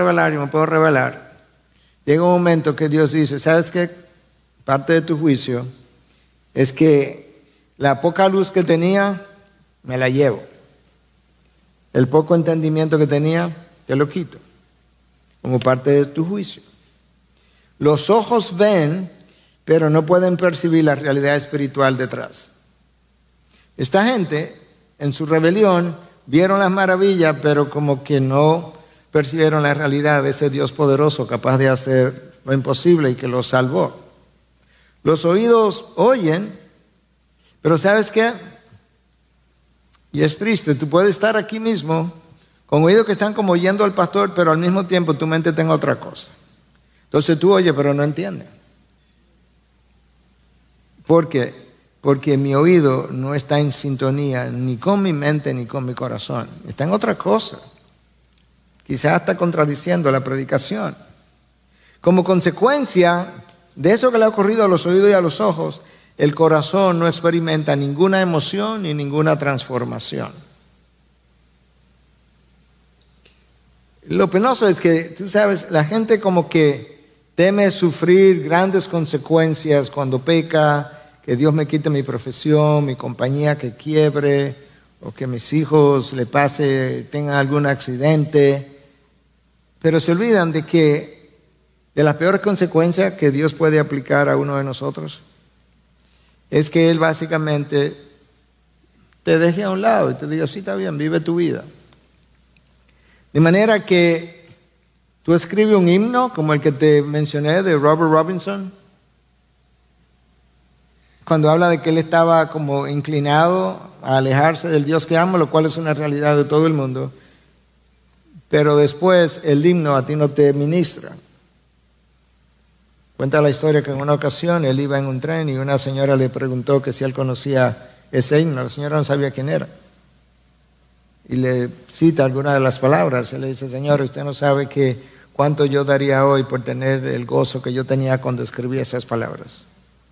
Llega un momento que Dios dice, ¿sabes qué? Parte de tu juicio es que la poca luz que tenía, me la llevo. El poco entendimiento que tenía, te lo quito. Como parte de tu juicio. Los ojos ven, pero no pueden percibir la realidad espiritual detrás. Esta gente, en su rebelión, vieron las maravillas, pero como que no percibieron la realidad de ese Dios poderoso capaz de hacer lo imposible y que los salvó. Los oídos oyen, pero ¿sabes qué? Y es triste, tú puedes estar aquí mismo con oídos que están como oyendo al pastor, pero al mismo tiempo tu mente tenga otra cosa. Entonces tú oyes, pero no entiendes. ¿Por qué? Porque mi oído no está en sintonía ni con mi mente ni con mi corazón. Está en otra cosa. Quizás está contradiciendo la predicación. Como consecuencia de eso que le ha ocurrido a los oídos y a los ojos, el corazón no experimenta ninguna emoción ni ninguna transformación. Lo penoso es que, tú sabes, la gente como que teme sufrir grandes consecuencias cuando peca, que Dios me quite mi profesión, mi compañía que quiebre, o que mis hijos le pase, tengan algún accidente. Pero se olvidan de la peor consecuencia que Dios puede aplicar a uno de nosotros es que Él básicamente te deje a un lado y te diga, sí, está bien, vive tu vida. De manera que tú escribes un himno como el que te mencioné de Robert Robinson, cuando habla de que él estaba como inclinado a alejarse del Dios que ama, lo cual es una realidad de todo el mundo. Pero después el himno a ti no te ministra. Cuenta la historia que en una ocasión él iba en un tren y una señora le preguntó que si él conocía ese himno. La señora no sabía quién era. Y le cita algunas de las palabras. Él le dice, Señor, usted no sabe cuánto yo daría hoy por tener el gozo que yo tenía cuando escribí esas palabras.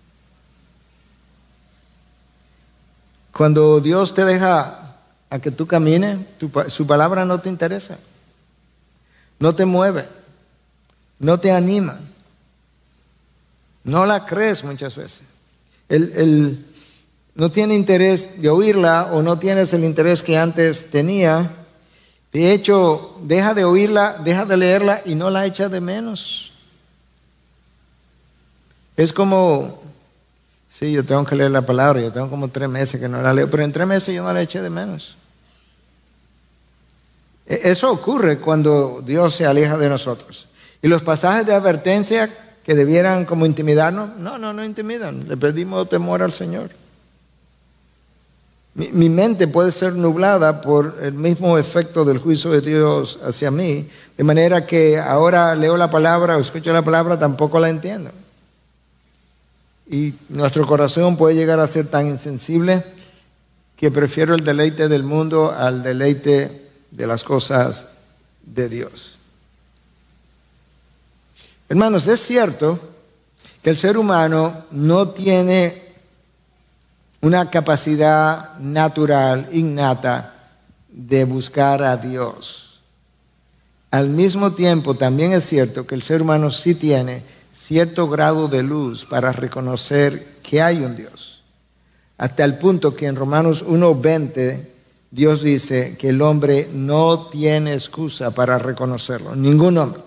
Cuando Dios te deja a que tú camines, su palabra no te interesa. No te mueve. No te anima. No la crees muchas veces. Él no tiene interés de oírla o no tienes el interés que antes tenía. De hecho, deja de oírla, deja de leerla y no la echa de menos. Es como, sí, yo tengo que leer la palabra, yo tengo como 3 meses que no la leo, pero en 3 meses yo no la eché de menos. Eso ocurre cuando Dios se aleja de nosotros. Y los pasajes de advertencia que debieran como intimidarnos, no intimidan, le pedimos temor al Señor. Mi mente puede ser nublada por el mismo efecto del juicio de Dios hacia mí, de manera que ahora leo la palabra o escucho la palabra, tampoco la entiendo. Y nuestro corazón puede llegar a ser tan insensible que prefiero el deleite del mundo al deleite de las cosas de Dios. Hermanos, es cierto que el ser humano no tiene una capacidad natural, innata, de buscar a Dios. Al mismo tiempo, también es cierto que el ser humano sí tiene cierto grado de luz para reconocer que hay un Dios. Hasta el punto que en Romanos 1:20 Dios dice que el hombre no tiene excusa para reconocerlo, ningún hombre.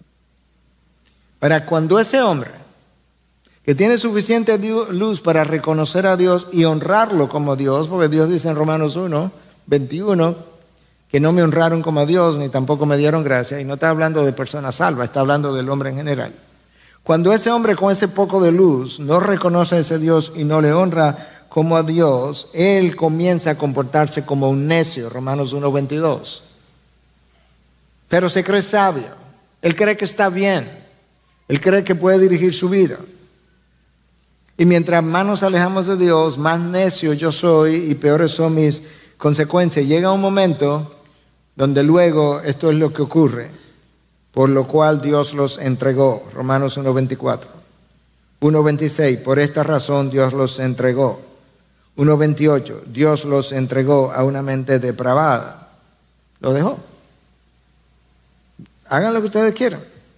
Para cuando ese hombre, que tiene suficiente luz para reconocer a Dios y honrarlo como Dios, porque Dios dice en Romanos 1:21 que no me honraron como a Dios, ni tampoco me dieron gracia, y no está hablando de personas salvas, está hablando del hombre en general. Cuando ese hombre con ese poco de luz no reconoce a ese Dios y no le honra como a Dios, él comienza a comportarse como un necio, Romanos 1:22. Pero se cree sabio, él cree que está bien, él cree que puede dirigir su vida. Y mientras más nos alejamos de Dios, más necio yo soy y peores son mis consecuencias. Llega un momento donde luego esto es lo que ocurre, por lo cual Dios los entregó. Romanos 1:24. 1:26, por esta razón Dios los entregó. 1:28, Dios los entregó a una mente depravada. Lo dejó. Hagan lo que ustedes quieran.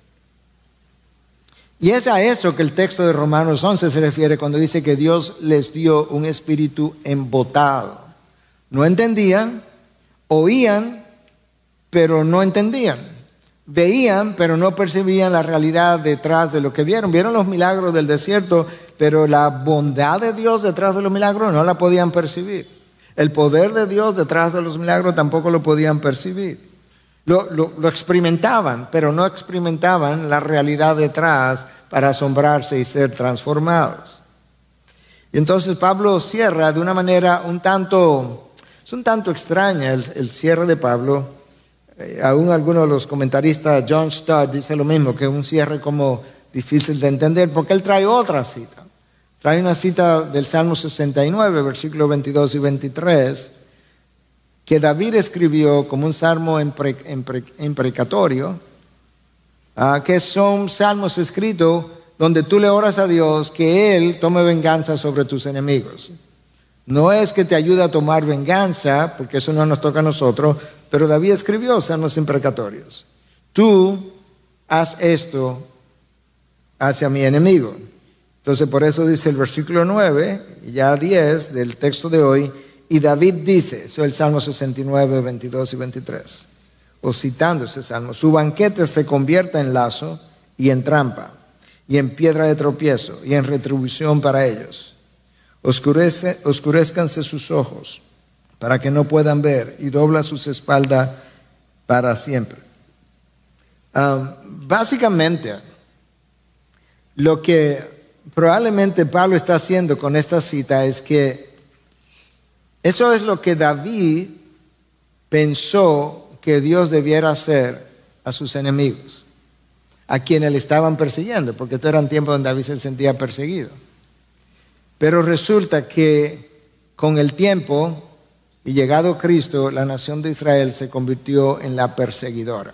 Y es a eso que el texto de Romanos 11 se refiere cuando dice que Dios les dio un espíritu embotado. No entendían, oían, pero no entendían. Veían, pero no percibían la realidad detrás de lo que vieron. Vieron los milagros del desierto, pero la bondad de Dios detrás de los milagros no la podían percibir. El poder de Dios detrás de los milagros tampoco lo podían percibir. Lo experimentaban, pero no experimentaban la realidad detrás para asombrarse y ser transformados. Y entonces Pablo cierra de una manera un tanto extraña el cierre de Pablo. Aún algunos de los comentaristas, John Stott dice lo mismo, que es un cierre como difícil de entender, porque él trae otra cita. Trae una cita del Salmo 69, versículos 22 y 23, que David escribió como un salmo imprecatorio, que son salmos escritos donde tú le oras a Dios que Él tome venganza sobre tus enemigos. No es que te ayude a tomar venganza, porque eso no nos toca a nosotros, pero David escribió salmos imprecatorios. Tú haz esto hacia mi enemigo. Entonces por eso dice el versículo 9, y ya 10 del texto de hoy, y David dice, eso es el Salmo 69, 22 y 23, o citando ese salmo, su banquete se convierta en lazo y en trampa, y en piedra de tropiezo, y en retribución para ellos. Oscurezcanse sus ojos, para que no puedan ver, y dobla sus espaldas para siempre. Básicamente, lo que probablemente Pablo está haciendo con esta cita es que eso es lo que David pensó que Dios debiera hacer a sus enemigos, a quienes le estaban persiguiendo, porque estos eran tiempos donde David se sentía perseguido. Pero resulta que con el tiempo y llegado Cristo, la nación de Israel se convirtió en la perseguidora.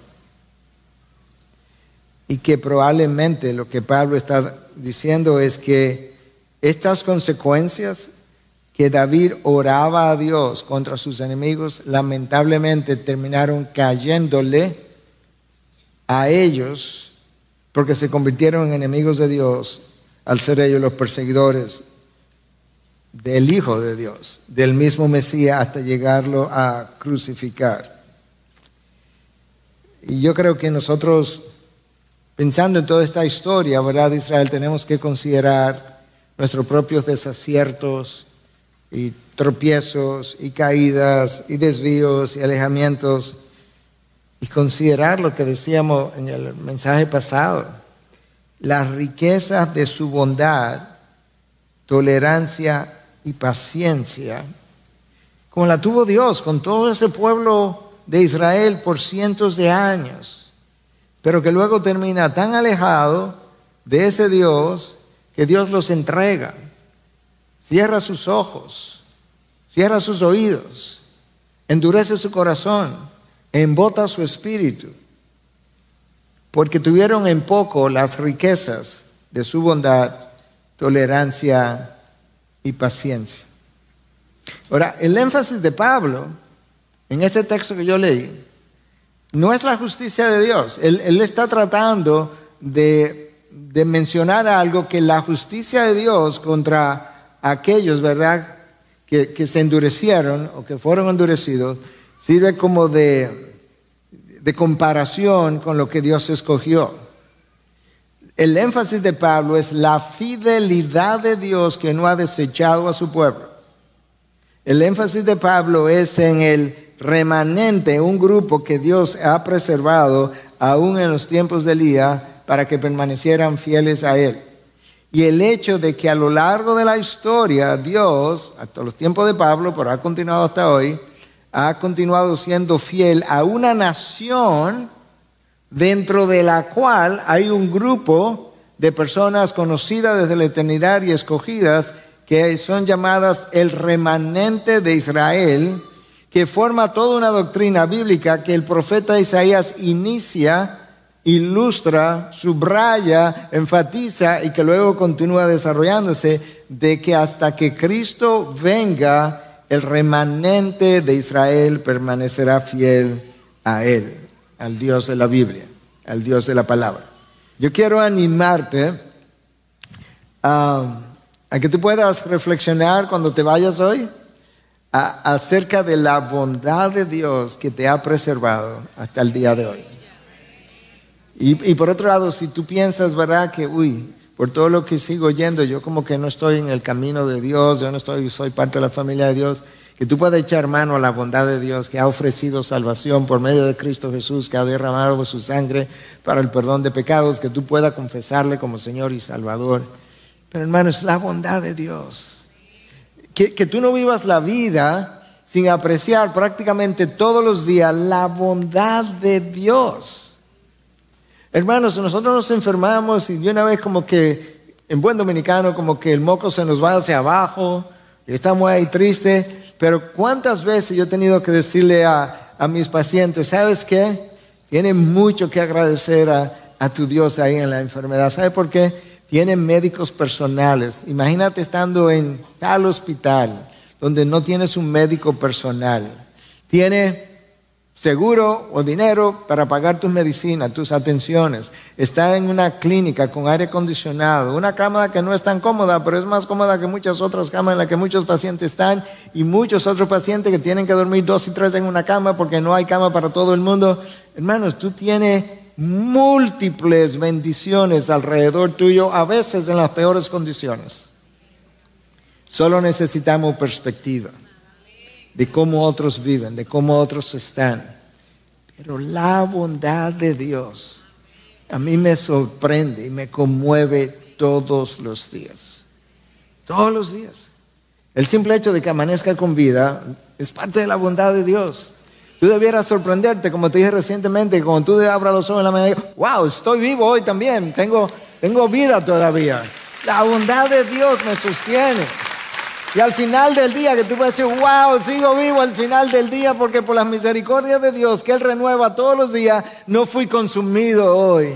Y que probablemente lo que Pablo está diciendo es que estas consecuencias que David oraba a Dios contra sus enemigos, lamentablemente terminaron cayéndole a ellos porque se convirtieron en enemigos de Dios al ser ellos los perseguidores del Hijo de Dios, del mismo Mesías, hasta llegarlo a crucificar. Y yo creo que nosotros, pensando en toda esta historia, ¿verdad?, de Israel, tenemos que considerar nuestros propios desaciertos y tropiezos y caídas y desvíos y alejamientos, y considerar lo que decíamos en el mensaje pasado, las riquezas de su bondad, tolerancia y paciencia, como la tuvo Dios con todo ese pueblo de Israel por cientos de años, pero que luego termina tan alejado de ese Dios que Dios los entrega. Cierra sus ojos, cierra sus oídos, endurece su corazón, embota su espíritu, porque tuvieron en poco las riquezas de su bondad, tolerancia y paciencia. Ahora, el énfasis de Pablo en este texto que yo leí no es la justicia de Dios. Él está tratando de mencionar algo, que la justicia de Dios contra aquellos, ¿verdad?, que se endurecieron o que fueron endurecidos, sirve como de comparación con lo que Dios escogió. El énfasis de Pablo es la fidelidad de Dios, que no ha desechado a su pueblo. El énfasis de Pablo es en el remanente, un grupo que Dios ha preservado aún en los tiempos de Elías para que permanecieran fieles a Él. Y el hecho de que a lo largo de la historia Dios, hasta los tiempos de Pablo, pero ha continuado hasta hoy, ha continuado siendo fiel a una nación dentro de la cual hay un grupo de personas conocidas desde la eternidad y escogidas, que son llamadas el remanente de Israel, que forma toda una doctrina bíblica que el profeta Isaías inicia, ilustra, subraya, enfatiza y que luego continúa desarrollándose, de que hasta que Cristo venga, el remanente de Israel permanecerá fiel a Él, al Dios de la Biblia, al Dios de la palabra. Yo quiero animarte a que tú puedas reflexionar cuando te vayas hoy acerca de la bondad de Dios que te ha preservado hasta el día de hoy. Y por otro lado, si tú piensas, ¿verdad?, que por todo lo que sigo oyendo, yo como que no estoy en el camino de Dios, yo no soy parte de la familia de Dios, que tú puedas echar mano a la bondad de Dios, que ha ofrecido salvación por medio de Cristo Jesús, que ha derramado su sangre para el perdón de pecados, que tú puedas confesarle como Señor y Salvador. Pero hermano, es la bondad de Dios. Que tú no vivas la vida sin apreciar prácticamente todos los días la bondad de Dios. Hermanos, nosotros nos enfermamos y de una vez, como que en buen dominicano, como que el moco se nos va hacia abajo y estamos ahí tristes. Pero ¿cuántas veces yo he tenido que decirle a mis pacientes, ¿sabes qué? Tienen mucho que agradecer a tu Dios ahí en la enfermedad. ¿Sabe por qué? Tienen médicos personales. Imagínate estando en tal hospital donde no tienes un médico personal. Tienes seguro o dinero para pagar tus medicinas, tus atenciones. Está en una clínica con aire acondicionado, una cama que no es tan cómoda, pero es más cómoda que muchas otras camas en las que muchos pacientes están, y muchos otros pacientes que tienen que dormir 2 y 3 en una cama porque no hay cama para todo el mundo. Hermanos, tú tienes múltiples bendiciones alrededor tuyo, a veces en las peores condiciones. Solo necesitamos perspectiva de cómo otros viven, de cómo otros están. Pero la bondad de Dios a mí me sorprende y me conmueve todos los días. Todos los días. El simple hecho de que amanezca con vida es parte de la bondad de Dios. Tú debieras sorprenderte, como te dije recientemente, que cuando tú abras los ojos en la mañana, wow, estoy vivo hoy también, tengo vida todavía. La bondad de Dios me sostiene. Y al final del día, que tú puedes decir, wow, sigo vivo al final del día, porque por las misericordias de Dios, que Él renueva todos los días, no fui consumido hoy.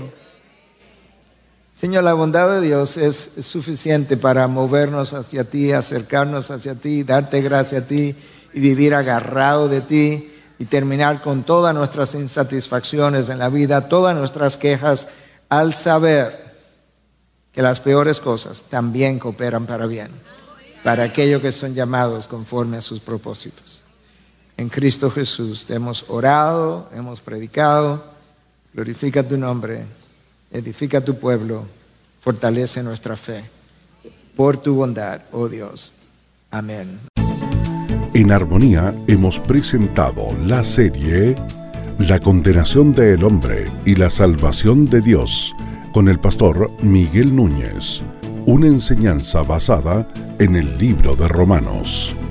Señor, la bondad de Dios es suficiente para movernos hacia ti, acercarnos hacia ti, darte gracia a ti y vivir agarrado de ti. Y terminar con todas nuestras insatisfacciones en la vida, todas nuestras quejas, al saber que las peores cosas también cooperan para bien, para aquellos que son llamados conforme a sus propósitos. En Cristo Jesús te hemos orado, hemos predicado. Glorifica tu nombre, edifica tu pueblo, fortalece nuestra fe. Por tu bondad, oh Dios. Amén.
En Armonía hemos presentado la serie La condenación del hombre y la salvación de Dios con el pastor Miguel Núñez, una enseñanza basada en el libro de Romanos.